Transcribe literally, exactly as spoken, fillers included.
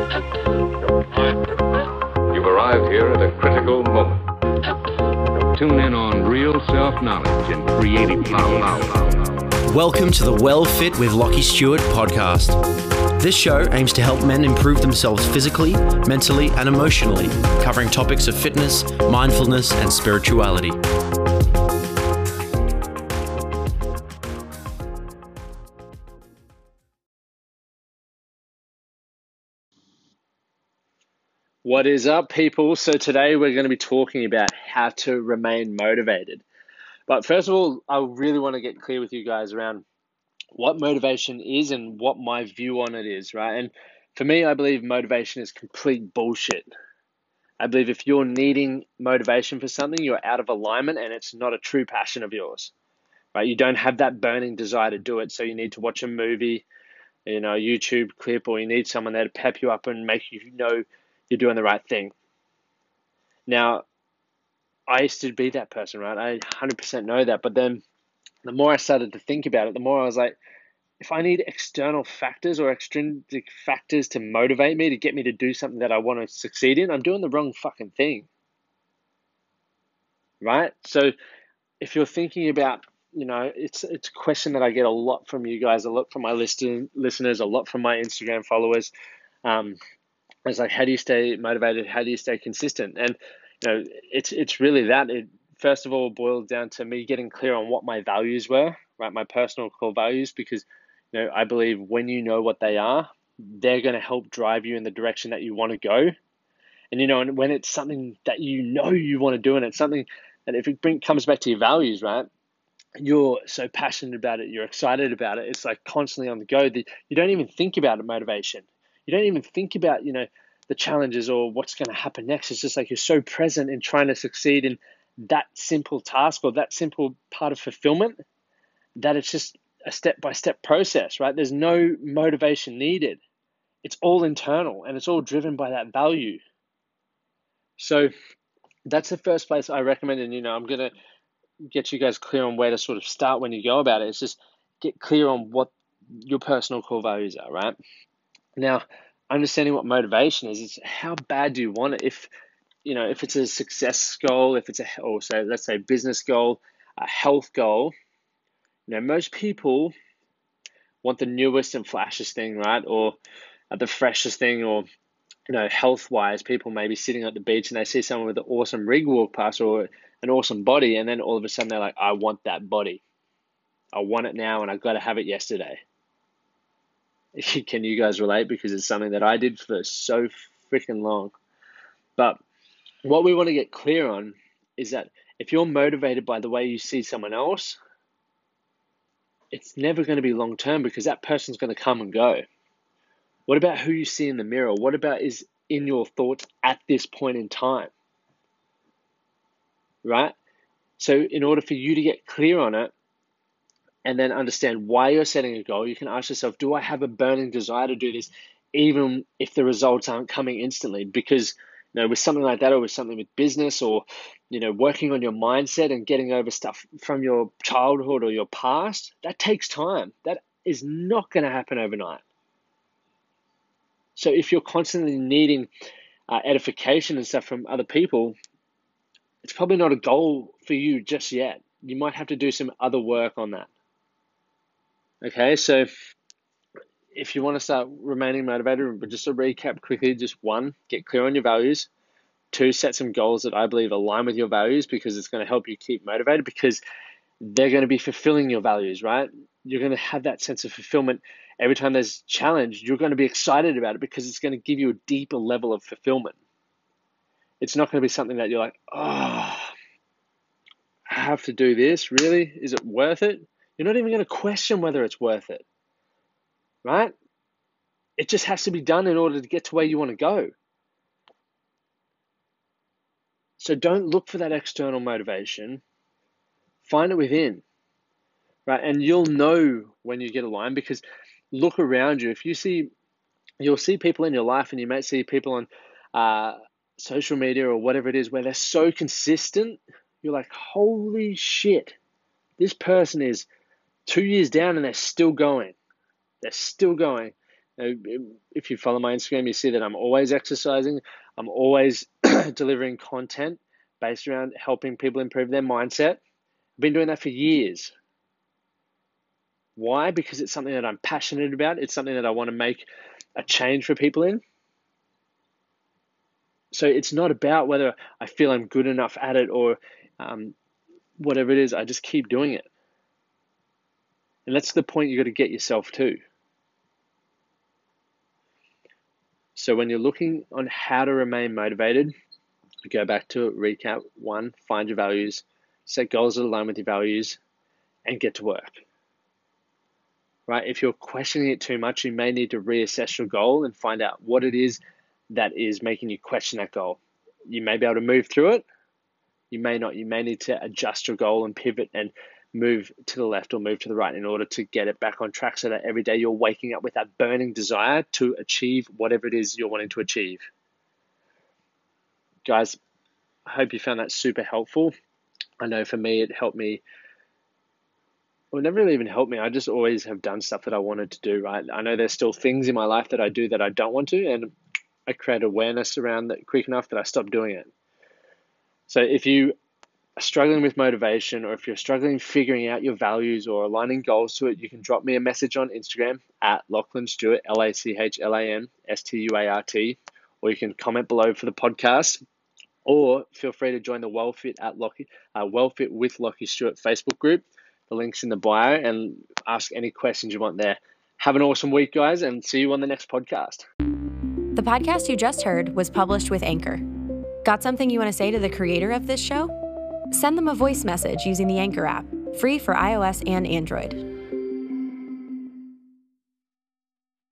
You've arrived here at a critical moment. Tune in on real self-knowledge and creative power. Welcome to the Well Fit with Lockie Stewart podcast. This show aims to help men improve themselves physically, mentally, and emotionally, covering topics of fitness, mindfulness, and spirituality. What is up, people? So today we're going to be talking about how to remain motivated. But first of all, I really want to get clear with you guys around what motivation is and what my view on it is, right? And for me, I believe motivation is complete bullshit. I believe if you're needing motivation for something, you're out of alignment and it's not a true passion of yours, right? You don't have that burning desire to do it, so you need to watch a movie, you know, a YouTube clip, or you need someone there to pep you up and make you know you're doing the right thing. Now, I used to be that person, right? I one hundred percent know that. But then the more I started to think about it, the more I was like, if I need external factors or extrinsic factors to motivate me, to get me to do something that I want to succeed in, I'm doing the wrong fucking thing, right? So if you're thinking about, you know, it's it's a question that I get a lot from you guys, a lot from my listen, listeners, a lot from my Instagram followers. Um, It's like, how do you stay motivated? How do you stay consistent? And, you know, it's it's really that. It first of all boiled down to me getting clear on what my values were, right? My personal core values, because, you know, I believe when you know what they are, they're going to help drive you in the direction that you want to go. And, you know, and when it's something that you know you want to do, and it's something that if it bring, comes back to your values, right? You're so passionate about it, you're excited about it. It's like constantly on the go that you don't even think about it, motivation. You don't even think about, you know, the challenges or what's going to happen next. It's just like you're so present in trying to succeed in that simple task or that simple part of fulfillment that it's just a step-by-step process, right? There's no motivation needed. It's all internal and it's all driven by that value. So that's the first place I recommend. And, you know, I'm going to get you guys clear on where to sort of start when you go about it. It's just get clear on what your personal core values are, right? Now, understanding what motivation is, is how bad do you want it? If, you know, if it's a success goal, if it's a, or say, let's say business goal, a health goal, you know, most people want the newest and flashiest thing, right? Or the freshest thing, or, you know, health-wise, people may be sitting at the beach and they see someone with an awesome rig walk past or an awesome body, and then all of a sudden they're like, I want that body. I want it now and I've got to have it yesterday. Can you guys relate? Because it's something that I did for so freaking long. But what we want to get clear on is that if you're motivated by the way you see someone else, it's never going to be long term, because that person's going to come and go. What about who you see in the mirror? What about is in your thoughts at this point in time? Right? So in order for you to get clear on it, and then understand why you're setting a goal, you can ask yourself, do I have a burning desire to do this, even if the results aren't coming instantly? Because, you know, with something like that, or with something with business, or, you know, working on your mindset and getting over stuff from your childhood or your past, that takes time. That is not going to happen overnight. So if you're constantly needing uh, edification and stuff from other people, it's probably not a goal for you just yet. You might have to do some other work on that. Okay, so if, if you want to start remaining motivated, but just to recap quickly, just one, get clear on your values. Two, set some goals that I believe align with your values, because it's going to help you keep motivated, because they're going to be fulfilling your values, right? You're going to have that sense of fulfillment. Every time there's challenge, you're going to be excited about it, because it's going to give you a deeper level of fulfillment. It's not going to be something that you're like, oh, I have to do this, really? Is it worth it? You're not even going to question whether it's worth it, right? It just has to be done in order to get to where you want to go. So don't look for that external motivation. Find it within, right? And you'll know when you get aligned, because look around you. If you see, you'll see people in your life, and you might see people on uh, social media or whatever it is, where they're so consistent. You're like, holy shit, this person is two years down and they're still going. They're still going. If you follow my Instagram, you see that I'm always exercising. I'm always delivering content based around helping people improve their mindset. I've been doing that for years. Why? Because it's something that I'm passionate about. It's something that I want to make a change for people in. So it's not about whether I feel I'm good enough at it or um, whatever it is. I just keep doing it. And that's the point you got to get yourself to. So when you're looking on how to remain motivated, go back to it, recap. One, find your values, set goals that align with your values, and get to work. Right? If you're questioning it too much, you may need to reassess your goal and find out what it is that is making you question that goal. You may be able to move through it. You may not. You may need to adjust your goal and pivot and move to the left or move to the right in order to get it back on track so that every day you're waking up with that burning desire to achieve whatever it is you're wanting to achieve. Guys, I hope you found that super helpful. I know for me, it helped me. Well, it never really even helped me. I just always have done stuff that I wanted to do, right? I know there's still things in my life that I do that I don't want to, and I create awareness around that quick enough that I stop doing it. So if you are struggling with motivation, or if you're struggling figuring out your values or aligning goals to it, you can drop me a message on Instagram at Lachlan Stuart, L A C H L A N S T U A R T, or you can comment below for the podcast, or feel free to join the WellFit at Lockie, uh, WellFit with Lockie Stuart Facebook group. The link's in the bio, and ask any questions you want there. Have an awesome week, guys, and see you on the next podcast. The podcast you just heard was published with Anchor. Got something you want to say to the creator of this show? Send them a voice message using the Anchor app, free for iOS and Android.